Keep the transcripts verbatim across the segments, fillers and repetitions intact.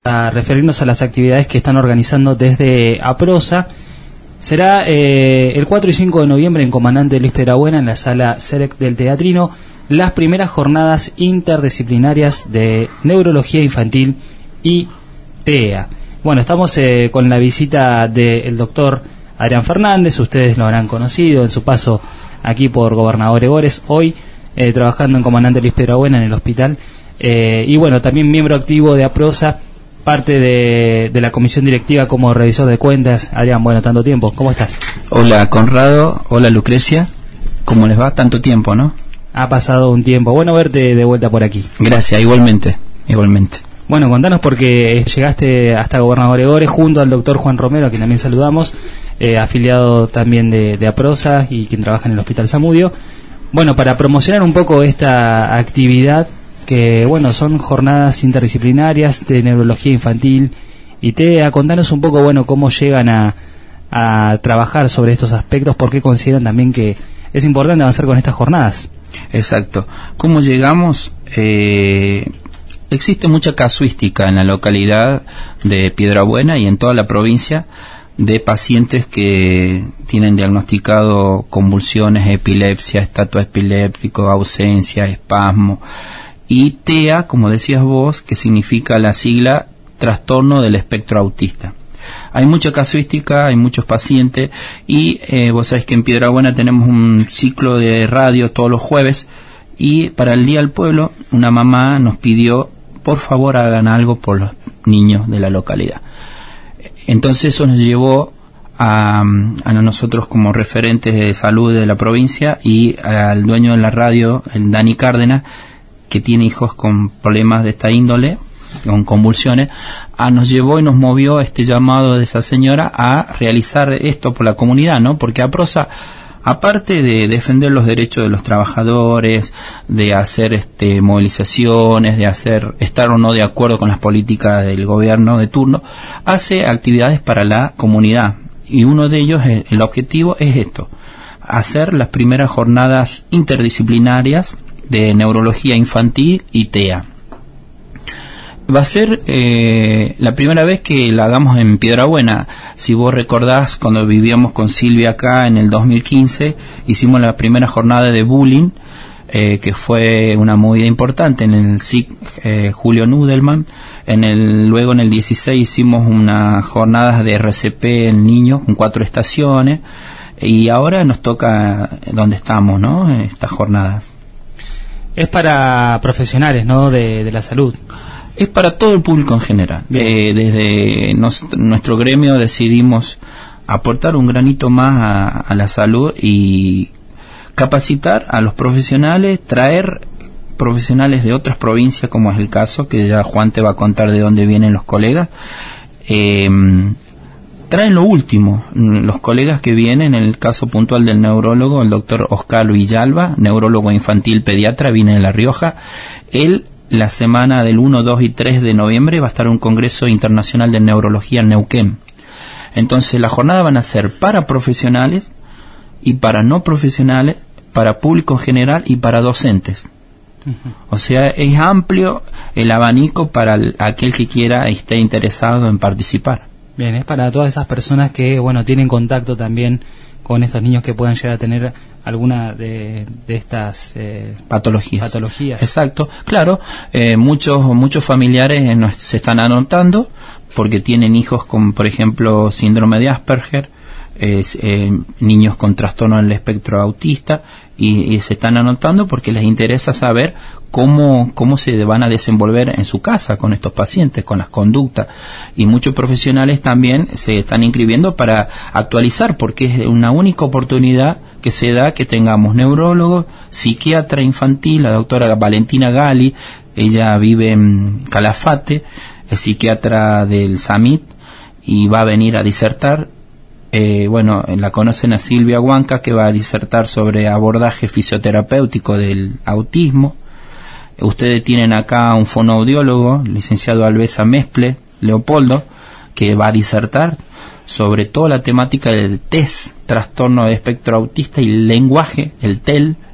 A referirnos a las actividades que están organizando desde APROSA. Será eh, el cuatro y cinco de noviembre en Comandante Luis Piedrabuena, en la sala Select del Teatrino, las primeras jornadas interdisciplinarias de neurología infantil y T E A. Bueno, estamos eh, con la visita del doctor Adrián Fernández. Ustedes lo habrán conocido en su paso aquí por Gobernador Egores, hoy eh, trabajando en Comandante Luis Piedrabuena en el hospital, eh, y bueno, también miembro activo de APROSA, parte de, de la comisión directiva como revisor de cuentas. Adrián, bueno, tanto tiempo, ¿cómo estás? Hola Conrado, hola Lucrecia, ¿cómo les va? Tanto tiempo, ¿no? Ha pasado un tiempo, bueno verte de vuelta por aquí. Gracias, igualmente, igualmente. Bueno, contanos, porque llegaste hasta Gobernador Egores junto al doctor Juan Romero, a quien también saludamos, eh, afiliado también de, de APROSA y quien trabaja en el Hospital Zamudio. Bueno, para promocionar un poco esta actividad, que bueno, son jornadas interdisciplinarias de neurología infantil y T E A. Contanos un poco, bueno, cómo llegan a, a trabajar sobre estos aspectos, por qué consideran también que es importante avanzar con estas jornadas. Exacto. ¿Cómo llegamos? Eh, existe mucha casuística en la localidad de Piedrabuena y en toda la provincia de pacientes que tienen diagnosticado convulsiones, epilepsia, estatus epiléptico, ausencia, espasmo. Y T E A, como decías vos, que significa la sigla trastorno del espectro autista. Hay mucha casuística, hay muchos pacientes y eh, vos sabés que en Piedrabuena tenemos un ciclo de radio todos los jueves, y para el Día del Pueblo una mamá nos pidió, por favor hagan algo por los niños de la localidad. Entonces eso nos llevó a, a nosotros como referentes de salud de la provincia y al dueño de la radio, el Dani Cárdenas, que tiene hijos con problemas de esta índole, con convulsiones, a, nos llevó y nos movió este llamado de esa señora a realizar esto por la comunidad, ¿no? Porque APROSA, aparte de defender los derechos de los trabajadores, de hacer este movilizaciones, de hacer estar o no de acuerdo con las políticas del gobierno de turno, hace actividades para la comunidad, y uno de ellos, el objetivo es esto: hacer las primeras jornadas interdisciplinarias de neurología infantil y T E A. Va a ser eh, la primera vez que la hagamos en Piedrabuena. Si vos recordás, cuando vivíamos con Silvia acá en el dos mil quince, hicimos la primera jornada de bullying, eh, que fue una movida importante en el S I C eh, Julio Nudelman. En el, luego en el dieciséis hicimos unas jornadas de R C P en niños con cuatro estaciones, y ahora nos toca donde estamos, ¿no? En estas jornadas. Es para profesionales, ¿no?, de, de la salud. Es para todo el público en general. Eh, desde nos, nuestro gremio decidimos aportar un granito más a, a la salud y capacitar a los profesionales, traer profesionales de otras provincias, como es el caso, que ya Juan te va a contar de dónde vienen los colegas. Eh, traen lo último, los colegas que vienen, en el caso puntual del neurólogo, el doctor Oscar Villalba, neurólogo infantil pediatra, viene de La Rioja. Él, la semana del uno, dos y tres de noviembre, va a estar un congreso internacional de neurología en Neuquén. Entonces las jornadas van a ser para profesionales y para no profesionales, para público en general y para docentes. Uh-huh. O sea, es amplio el abanico para el, aquel que quiera y esté interesado en participar. Bien, es para todas esas personas que, bueno, tienen contacto también con estos niños que puedan llegar a tener alguna de, de estas eh, patologías. patologías. Exacto, claro. Eh, muchos muchos familiares eh, nos, se están anotando porque tienen hijos con, por ejemplo, síndrome de Asperger, eh, eh, niños con trastorno del espectro autista, y, y se están anotando porque les interesa saber cómo cómo se van a desenvolver en su casa con estos pacientes, con las conductas. Y muchos profesionales también se están inscribiendo para actualizar, porque es una única oportunidad que se da que tengamos neurólogos, psiquiatra infantil, la doctora Valentina Gali, ella vive en Calafate, es psiquiatra del SAMIT y va a venir a disertar. Eh, bueno, la conocen a Silvia Huanca, que va a disertar sobre abordaje fisioterapéutico del autismo. Ustedes tienen acá un fonoaudiólogo, licenciado Alvesa Mesple, Leopoldo, que va a disertar sobre toda la temática del T E S, trastorno de espectro autista, y lenguaje, el T E L,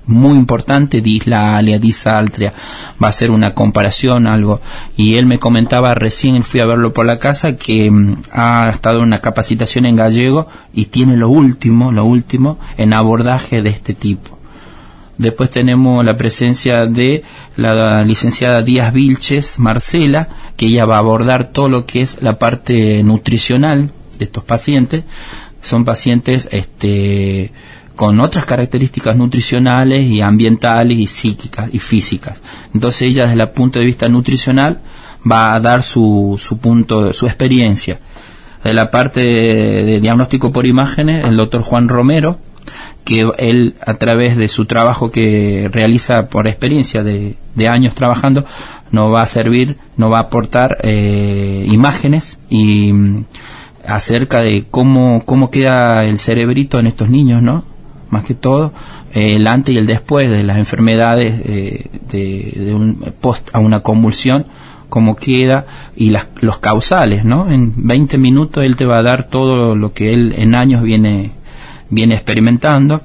muy importante, dislalia, disaltria, va a ser una comparación, algo, y él me comentaba, recién fui a verlo por la casa, que um, ha estado en una capacitación en gallego y tiene lo último, lo último en abordaje de este tipo. Después tenemos la presencia de la licenciada Díaz Vilches, Marcela, que ella va a abordar todo lo que es la parte nutricional de estos pacientes. Son pacientes este, con otras características nutricionales y ambientales y psíquicas y físicas. Entonces ella, desde el punto de vista nutricional, va a dar su, su punto, su experiencia. De la parte de, de diagnóstico por imágenes, el doctor Juan Romero, que él, a través de su trabajo que realiza por experiencia de, de años trabajando, nos va a servir, nos va a aportar eh, imágenes y mm, acerca de cómo cómo queda el cerebrito en estos niños, ¿no? Más que todo, eh, el antes y el después de las enfermedades eh, de, de un post a una convulsión, cómo queda, y las, los causales, ¿no? En veinte minutos él te va a dar todo lo que él en años viene viene experimentando.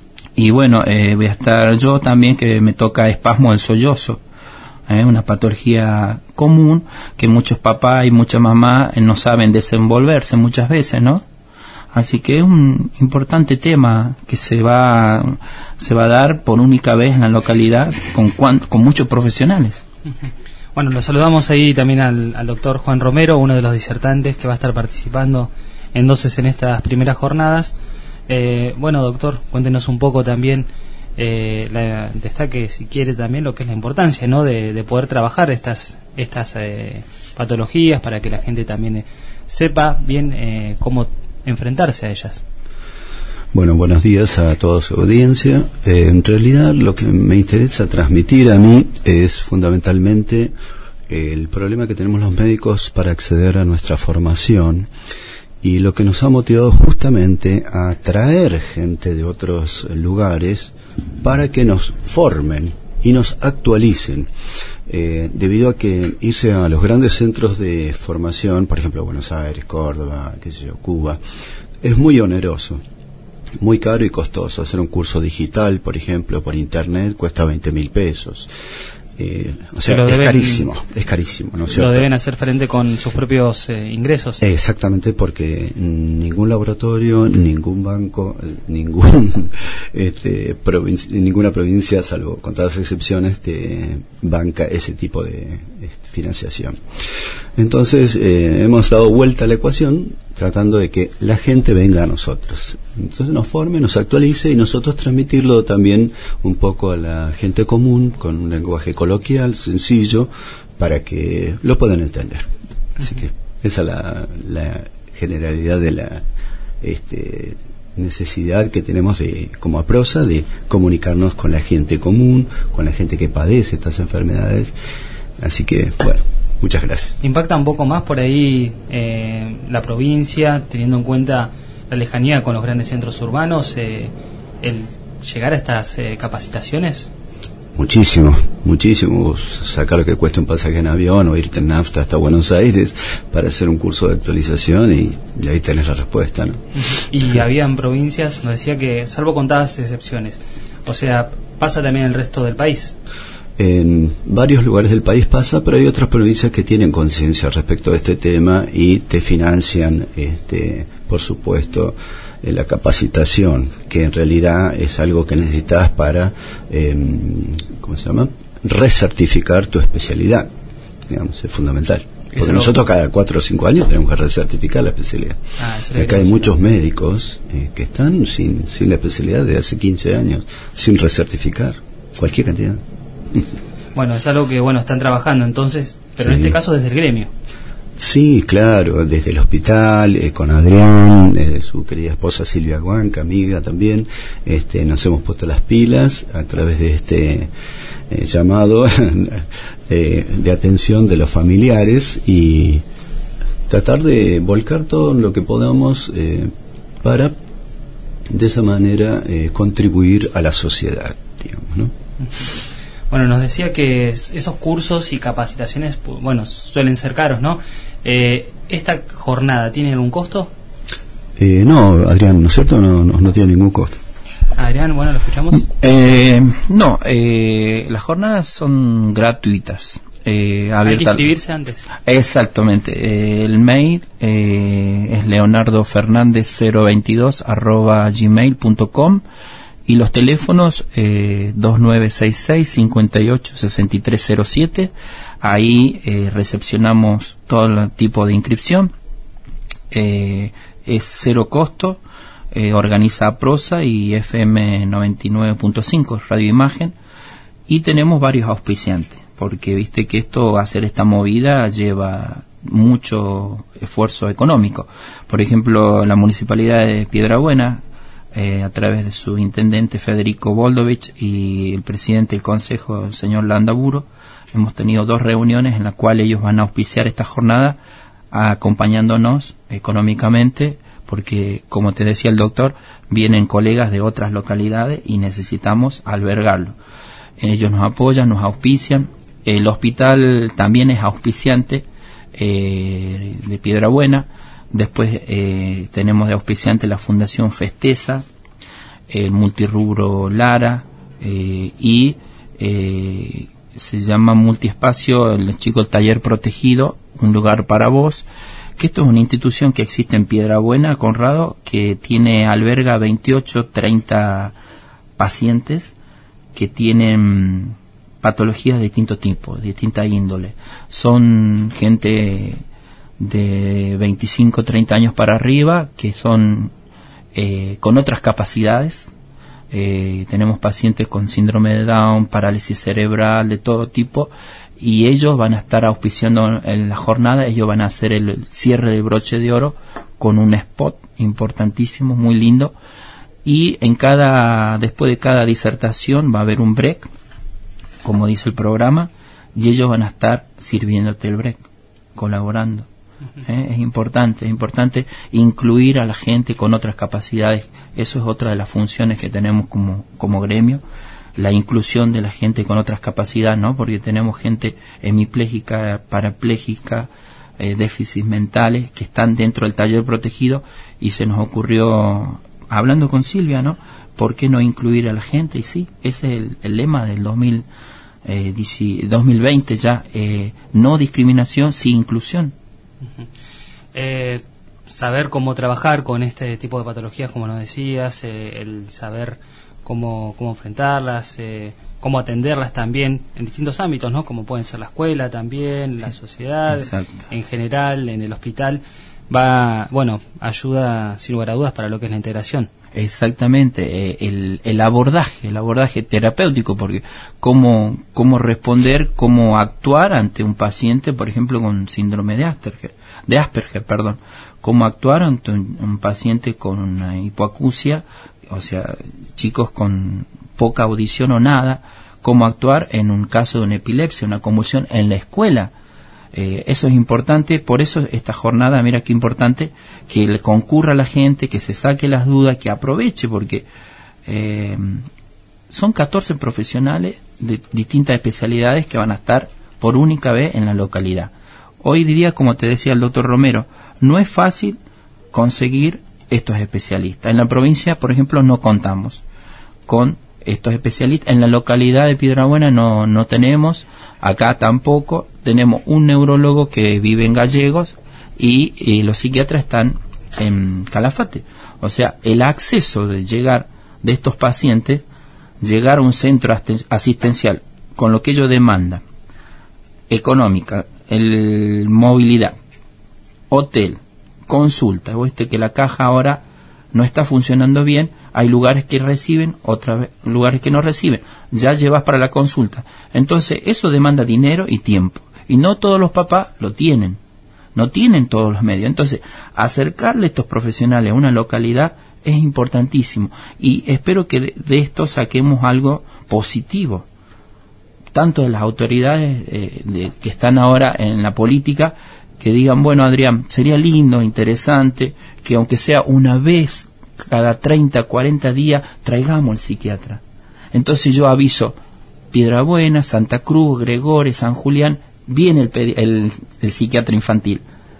Y bueno, eh, voy a estar yo también, que me toca espasmo del sollozo, eh, una patología común que muchos papás y muchas mamás no saben desenvolverse muchas veces, ¿no? Así que es un importante tema que se va se va a dar por única vez en la localidad con cuan, con muchos profesionales. Bueno, lo saludamos ahí también al, al doctor Juan Romero, uno de los disertantes que va a estar participando entonces en estas primeras jornadas. Eh, bueno, doctor, cuéntenos un poco también, eh, la, destaque si quiere también lo que es la importancia, ¿no?, de, de poder trabajar estas estas eh, patologías para que la gente también eh, sepa bien eh, cómo enfrentarse a ellas. Bueno, buenos días a toda su audiencia. Eh, en realidad lo que me interesa transmitir a mí es fundamentalmente el problema que tenemos los médicos para acceder a nuestra formación. Y lo que nos ha motivado justamente a traer gente de otros lugares para que nos formen y nos actualicen. Eh, debido a que irse a los grandes centros de formación, por ejemplo Buenos Aires, Córdoba, qué sé yo, Cuba, es muy oneroso, muy caro y costoso. Hacer un curso digital, por ejemplo, por internet, cuesta veinte mil pesos. Eh, o sea, es deben, carísimo, es carísimo, ¿no es cierto? Lo deben hacer frente con sus propios eh, ingresos. Exactamente, porque ningún laboratorio, ningún banco, ningún, este, provinci- ninguna provincia, salvo contadas excepciones, te banca ese tipo de este, financiación. Entonces, eh, hemos dado vuelta a la ecuación tratando de que la gente venga a nosotros. Entonces nos forme, nos actualice y nosotros transmitirlo también un poco a la gente común con un lenguaje coloquial, sencillo, para que lo puedan entender. Así que esa es la, la generalidad de la este, necesidad que tenemos de, como APROSA, de comunicarnos con la gente común, con la gente que padece estas enfermedades. Así que, bueno, muchas gracias. ¿Impacta un poco más por ahí eh, la provincia, teniendo en cuenta la lejanía con los grandes centros urbanos, eh, el llegar a estas eh, capacitaciones? Muchísimo, muchísimo. Sacar lo que cuesta un pasaje en avión o irte en nafta hasta Buenos Aires para hacer un curso de actualización y, y ahí tenés la respuesta, ¿no? Y había en provincias, nos decía que, salvo contadas excepciones, o sea, pasa también el resto del país. En varios lugares del país pasa, pero hay otras provincias que tienen conciencia respecto a este tema y te financian, este, por supuesto, eh, la capacitación, que en realidad es algo que necesitas para, eh, ¿cómo se llama?, recertificar tu especialidad, digamos, es fundamental. Porque Eso nosotros lo... cada cuatro o cinco años tenemos que recertificar la especialidad. Ah, Acá hay muchos médicos eh, que están sin, sin la especialidad de hace quince años, sin recertificar cualquier cantidad. Bueno, es algo que, bueno, están trabajando entonces, pero sí. En este caso desde el gremio. Sí, claro, desde el hospital, eh, con Adrián, eh, su querida esposa Silvia Guanca, amiga también, este, nos hemos puesto las pilas a través de este eh, llamado de, de atención de los familiares y tratar de volcar todo lo que podamos eh, para de esa manera eh, contribuir a la sociedad, digamos, ¿no? Bueno, nos decía que esos cursos y capacitaciones, bueno, suelen ser caros, ¿no? Eh, ¿Esta jornada tiene algún costo? Eh, no, Adrián, ¿no es cierto? No, no, no tiene ningún costo. Adrián, bueno, ¿lo escuchamos? Eh, no, eh, las jornadas son gratuitas. Eh, Hay que inscribirse antes. Exactamente. Eh, el mail eh, es leonardo fernández cero veintidós arroba gmail punto com y los teléfonos eh, dos nueve seis seis, cinco ocho, seis tres cero siete. Ahí eh, recepcionamos todo tipo de inscripción. Eh, es cero costo. Eh, organiza APROSA y F M noventa y nueve punto cinco, Radio Imagen, y tenemos varios auspiciantes, porque viste que esto, hacer esta movida lleva mucho esfuerzo económico. Por ejemplo, la Municipalidad de Piedrabuena, eh, a través de su intendente Federico Boldovich y el presidente del Consejo, el señor Landaburo, hemos tenido dos reuniones en las cuales ellos van a auspiciar esta jornada, acompañándonos económicamente, porque, como te decía el doctor, vienen colegas de otras localidades y necesitamos albergarlo. Ellos nos apoyan, nos auspician. El hospital también es auspiciante eh, de Piedrabuena. Después eh, tenemos de auspiciante la Fundación Festeza, el Multirrubro Lara eh, y eh, se llama Multiespacio, el chico el Taller Protegido, un lugar para vos. Que esto es una institución que existe en Piedrabuena, Conrado, que tiene, alberga veintiocho, treinta pacientes que tienen patologías de distinto tipo, de distinta índole. Son gente de veinticinco, treinta años para arriba, que son eh, con otras capacidades. Eh, tenemos pacientes con síndrome de Down, parálisis cerebral, de todo tipo, y ellos van a estar auspiciando en la jornada. Ellos van a hacer el cierre de broche de oro con un spot importantísimo, muy lindo, y en cada, después de cada disertación va a haber un break, como dice el programa, y ellos van a estar sirviéndote el break, colaborando. ¿Eh? Es importante, es importante incluir a la gente con otras capacidades. Eso es otra de las funciones que tenemos como, como gremio, la inclusión de la gente con otras capacidades, ¿no? Porque tenemos gente hemipléjica, parapléjica, eh, déficits mentales, que están dentro del taller protegido, y se nos ocurrió, hablando con Silvia, ¿no? ¿Por qué no incluir a la gente? Y sí, ese es el, el lema del dos mil, eh, dos mil veinte ya, eh, no discriminación, sí inclusión. Uh-huh. Eh, saber cómo trabajar con este tipo de patologías, como nos decías, eh, el saber cómo, cómo enfrentarlas, eh, cómo atenderlas también en distintos ámbitos, ¿no? Como pueden ser la escuela también, la sociedad, exacto, en general, en el hospital, va, bueno, ayuda sin lugar a dudas para lo que es la integración. Exactamente, eh, el, el abordaje, el abordaje terapéutico, porque cómo, cómo responder, cómo actuar ante un paciente, por ejemplo, con síndrome de Asperger, de Asperger, perdón, cómo actuar ante un, un paciente con una hipoacusia, o sea, chicos con poca audición o nada, cómo actuar en un caso de una epilepsia, una convulsión en la escuela. Eh, eso es importante, por eso esta jornada, mira qué importante, que le concurra a la gente, que se saque las dudas, que aproveche, porque eh, son catorce profesionales de distintas especialidades que van a estar por única vez en la localidad. Hoy diría, como te decía el doctor Romero, no es fácil conseguir estos especialistas. En la provincia, por ejemplo, no contamos con estos especialistas. En la localidad de Piedrabuena no, no tenemos, acá tampoco. Tenemos un neurólogo que vive en Gallegos y, y los psiquiatras están en Calafate. O sea, el acceso de llegar de estos pacientes, llegar a un centro asistencial con lo que ellos demandan, económica, el, movilidad, hotel, consulta. Viste que la caja ahora no está funcionando bien, hay lugares que reciben, otros lugares que no reciben, ya llevas para la consulta. Entonces eso demanda dinero y tiempo, y no todos los papás lo tienen, no tienen todos los medios. Entonces acercarle a estos profesionales a una localidad es importantísimo, y espero que de, de esto saquemos algo positivo, tanto de las autoridades eh, de, que están ahora en la política, que digan, bueno, Adrián, sería lindo, interesante, que aunque sea una vez cada treinta, cuarenta días, traigamos al psiquiatra. Entonces yo aviso, Piedrabuena, Santa Cruz, Gregores, San Julián, viene el, el, el psiquiatra infantil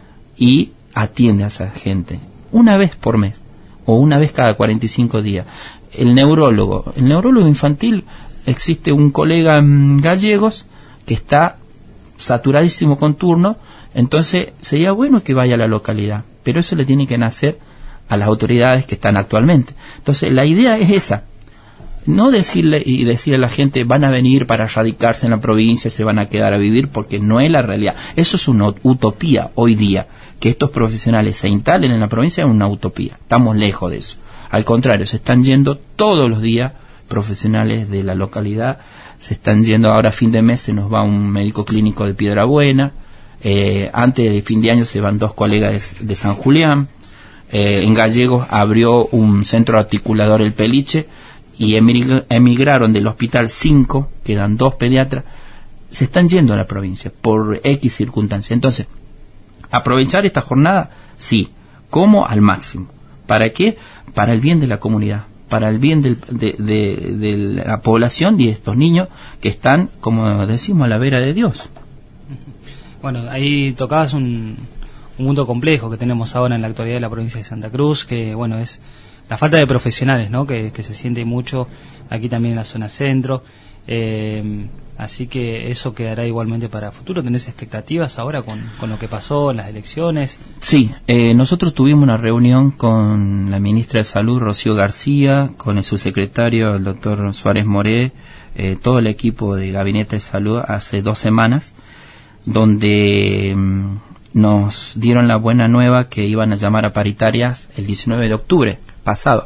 y atiende a esa gente una vez por mes o una vez cada cuarenta y cinco días. el neurólogo. El neurólogo infantil, existe un colega en Gallegos que está saturadísimo con turno, entonces sería bueno que vaya a la localidad, pero eso le tiene que nacer a las autoridades que están actualmente. Entonces la idea es esa, no decirle y decirle a la gente van a venir para radicarse en la provincia, se van a quedar a vivir, porque no es la realidad. Eso es una utopía hoy día, que estos profesionales se instalen en la provincia, es una utopía, estamos lejos de eso. Al contrario, se están yendo todos los días profesionales de la localidad, se están yendo. Ahora a fin de mes se nos va un médico clínico de Piedrabuena, eh, antes de fin de año se van dos colegas de, de San Julián, eh, en Gallegos abrió un centro articulador el Peliche, y emigraron del hospital cinco, quedan dos pediatras, se están yendo a la provincia por X circunstancias. Entonces, aprovechar esta jornada, sí, como al máximo. ¿Para qué? Para el bien de la comunidad, para el bien del, de, de, de la población y de estos niños que están, como decimos, a la vera de Dios. Bueno, ahí tocabas un, un punto complejo que tenemos ahora en la actualidad de la provincia de Santa Cruz, que bueno, es la falta de profesionales, ¿no? Que, que se siente mucho aquí también en la zona centro, eh, así que eso quedará igualmente para el futuro. ¿Tenés expectativas ahora con, con lo que pasó en las elecciones? Sí, eh, nosotros tuvimos una reunión con la ministra de Salud, Rocío García, con el subsecretario, el doctor Suárez Moré, eh, todo el equipo de Gabinete de Salud hace dos semanas, donde mm, nos dieron la buena nueva que iban a llamar a paritarias el diecinueve de octubre pasado.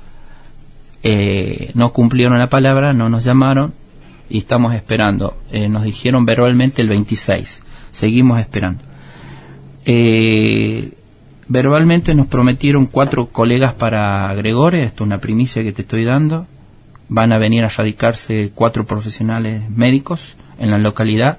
Eh, no cumplieron la palabra, no nos llamaron y estamos esperando. Eh, nos dijeron verbalmente el veintiséis, seguimos esperando. Eh, verbalmente nos prometieron cuatro colegas para Gregores, esto es una primicia que te estoy dando. Van a venir a radicarse cuatro profesionales médicos en la localidad,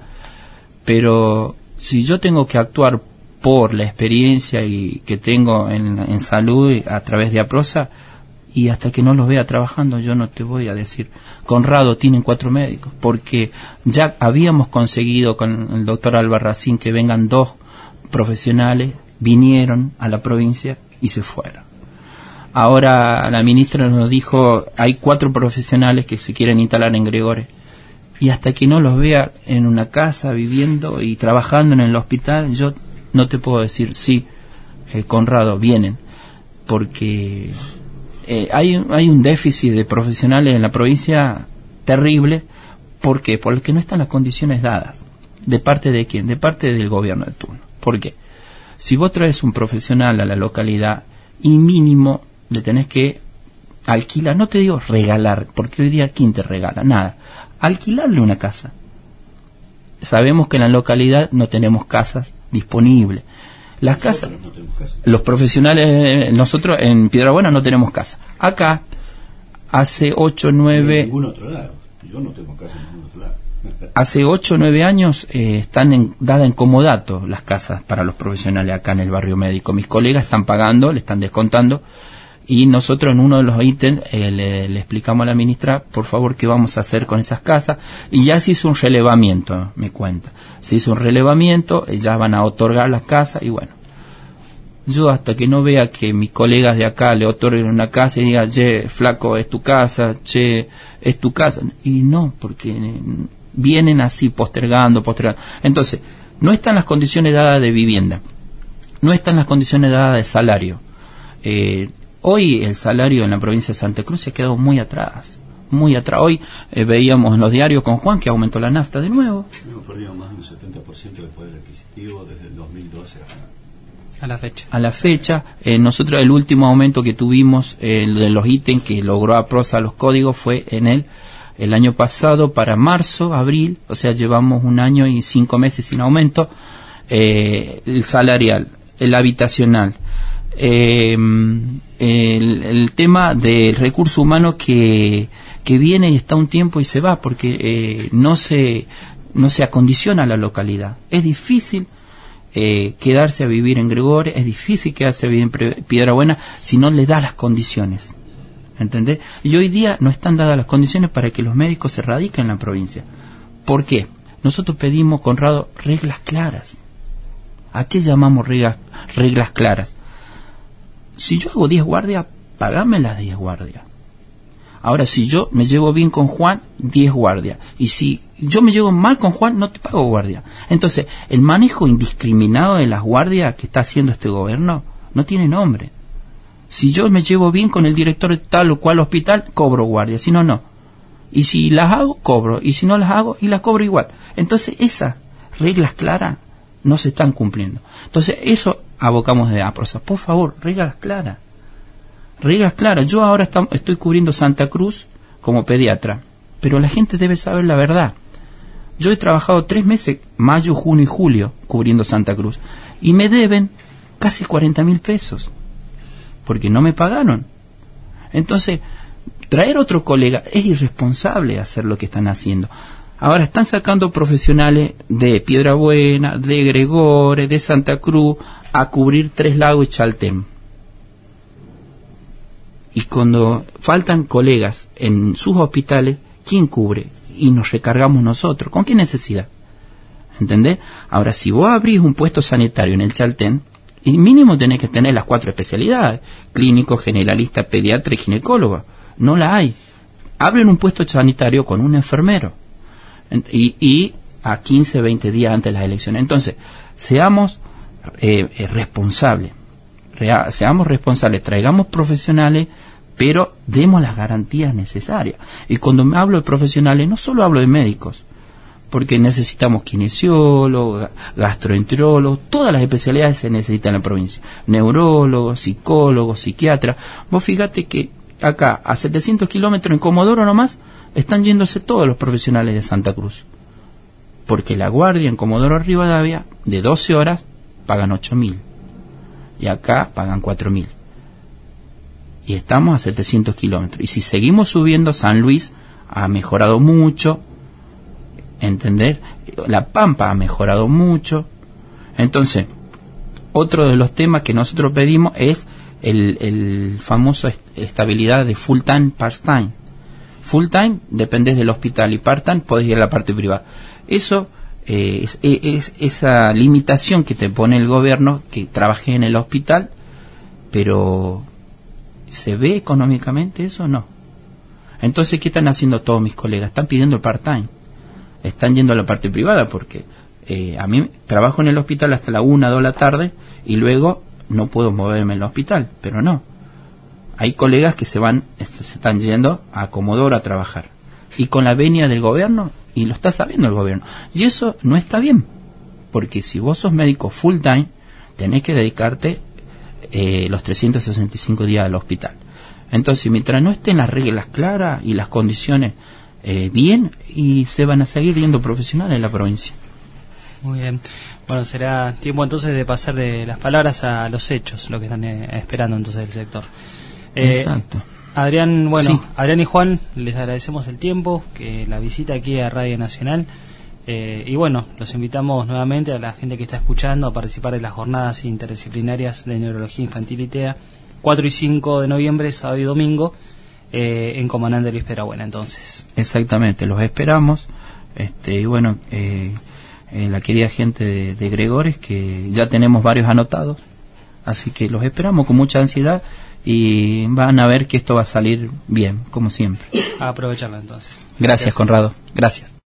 pero si yo tengo que actuar por la experiencia y que tengo en, en salud a través de APROSA, y hasta que no los vea trabajando, yo no te voy a decir, Conrado, tienen cuatro médicos, porque ya habíamos conseguido con el doctor Albarracín que vengan dos profesionales, vinieron a la provincia y se fueron. Ahora la ministra nos dijo, hay cuatro profesionales que se quieren instalar en Gregores, y hasta que no los vea en una casa, viviendo y trabajando en el hospital, yo no te puedo decir, sí, eh, Conrado, vienen, porque eh, hay, hay un déficit de profesionales en la provincia terrible. ¿Por qué? Porque no están las condiciones dadas. ¿De parte de quién? De parte del gobierno de turno. ¿Por qué? Si vos traes un profesional a la localidad y mínimo le tenés que alquilar, no te digo regalar, porque hoy día ¿quién te regala? Nada. Alquilarle una casa. Sabemos que en la localidad no tenemos casas disponibles. Las casas, no tenemos casa. Los profesionales, nosotros en Piedrabuena no tenemos casa. Acá, hace ocho, nueve... En ningún otro lado. Yo no tengo casa en ningún otro lado. Hace ocho o nueve años eh, están en, dadas en comodato las casas para los profesionales acá en el barrio médico. Mis colegas están pagando, le están descontando, y nosotros en uno de los ítems eh, le, le explicamos a la ministra, por favor, qué vamos a hacer con esas casas, y ya se hizo un relevamiento, me cuenta. Se hizo un relevamiento, ya van a otorgar las casas, y bueno, yo hasta que no vea que mis colegas de acá le otorguen una casa y digan, che, flaco, es tu casa, che, es tu casa, y no, porque vienen así postergando, postergando. Entonces, no están las condiciones dadas de vivienda, no están las condiciones dadas de salario. Eh, hoy el salario en la provincia de Santa Cruz se ha quedado muy atrás, muy atrás. Hoy eh, veíamos en los diarios con Juan que aumentó la nafta de nuevo. Hemos perdido más de un setenta por ciento del poder adquisitivo desde el dos mil doce a A la fecha. A la fecha, eh, nosotros el último aumento que tuvimos eh, de los ítems que logró APROSA los códigos fue en el, el año pasado para marzo, abril, o sea, llevamos un año y cinco meses sin aumento, eh, el salarial, el habitacional, eh, el, el tema del recurso humano que, que viene y está un tiempo y se va, porque eh, no se, no se acondiciona la localidad. Es difícil Eh, quedarse a vivir en Gregores, es difícil quedarse a vivir en Piedrabuena si no le da las condiciones, ¿entendés? Y hoy día no están dadas las condiciones para que los médicos se radiquen en la provincia. ¿Por qué? Nosotros pedimos, Conrado, reglas claras. ¿A qué llamamos reglas, reglas claras? Si yo hago diez guardias, pagame las diez guardias. Ahora, si yo me llevo bien con Juan, diez guardias. Y si yo me llevo mal con Juan, no te pago guardia. Entonces, el manejo indiscriminado de las guardias que está haciendo este gobierno no tiene nombre. Si yo me llevo bien con el director de tal o cual hospital, cobro guardia. Si no, no. Y si las hago, cobro. Y si no las hago, y las cobro igual. Entonces, esas reglas claras no se están cumpliendo. Entonces, eso abocamos de APROSA. Por favor, reglas claras. Reglas claras. Yo ahora está, estoy cubriendo Santa Cruz como pediatra, pero la gente debe saber la verdad. Yo he trabajado tres meses, mayo, junio y julio, cubriendo Santa Cruz, y me deben casi cuarenta mil pesos, porque no me pagaron. Entonces, traer otro colega es irresponsable hacer lo que están haciendo. Ahora están sacando profesionales de Piedrabuena, de Gregores, de Santa Cruz, a cubrir Tres Lagos y Chaltén. Y cuando faltan colegas en sus hospitales, ¿quién cubre? Y nos recargamos nosotros. ¿Con qué necesidad? ¿Entendés? Ahora, si vos abrís un puesto sanitario en el Chaltén, y mínimo tenés que tener las cuatro especialidades: clínico, generalista, pediatra y ginecólogo. No la hay. Abren un puesto sanitario con un enfermero. Y, y a quince, veinte días antes de las elecciones. Entonces, seamos eh, eh, responsables. Rea, seamos responsables, traigamos profesionales, pero demos las garantías necesarias. Y cuando me hablo de profesionales, no solo hablo de médicos, porque necesitamos kinesiólogos, gastroenterólogos, todas las especialidades se necesitan en la provincia. Neurólogos, psicólogos, psiquiatras. Vos fíjate que acá, a setecientos kilómetros en Comodoro nomás, están yéndose todos los profesionales de Santa Cruz. Porque la guardia en Comodoro Rivadavia, de doce horas, pagan ocho mil. Y acá pagan cuatro mil. Y estamos a setecientos kilómetros. Y si seguimos subiendo, San Luis ha mejorado mucho. ¿Entender? La Pampa ha mejorado mucho. Entonces, otro de los temas que nosotros pedimos es el, el famoso est- estabilidad de full time, part time. Full time dependés del hospital y part time podés ir a la parte privada. Eso eh, es, es esa limitación que te pone el gobierno, que trabajé en el hospital, pero ¿se ve económicamente eso? No. Entonces, ¿qué están haciendo todos mis colegas? Están pidiendo el part time. Están yendo a la parte privada porque eh, a mí trabajo en el hospital hasta la una, dos de la tarde y luego no puedo moverme en el hospital, pero no. Hay colegas que se van, se están yendo a Comodoro a trabajar y con la venia del gobierno, y lo está sabiendo el gobierno, y eso no está bien, porque si vos sos médico full time tenés que dedicarte eh, los trescientos sesenta y cinco días al hospital. Entonces, mientras no estén las reglas claras y las condiciones eh, bien, y se van a seguir viendo profesionales en la provincia. Muy bien. Bueno, será tiempo entonces de pasar de las palabras a los hechos, lo que están eh, esperando entonces el sector. Eh, Exacto. Adrián, bueno, Sí. Adrián y Juan, les agradecemos el tiempo, que la visita aquí a Radio Nacional. Eh, y bueno, los invitamos nuevamente a la gente que está escuchando a participar de las jornadas interdisciplinarias de neurología infantil y TEA, cuatro y cinco de noviembre, sábado y domingo, eh, en Comandante Luis Piedrabuena, entonces. Exactamente, los esperamos. Este, y bueno, eh, eh, la querida gente de, de Gregores, que ya tenemos varios anotados, así que los esperamos con mucha ansiedad y van a ver que esto va a salir bien, como siempre. A aprovecharla entonces. Gracias, Gracias. Conrado. Gracias.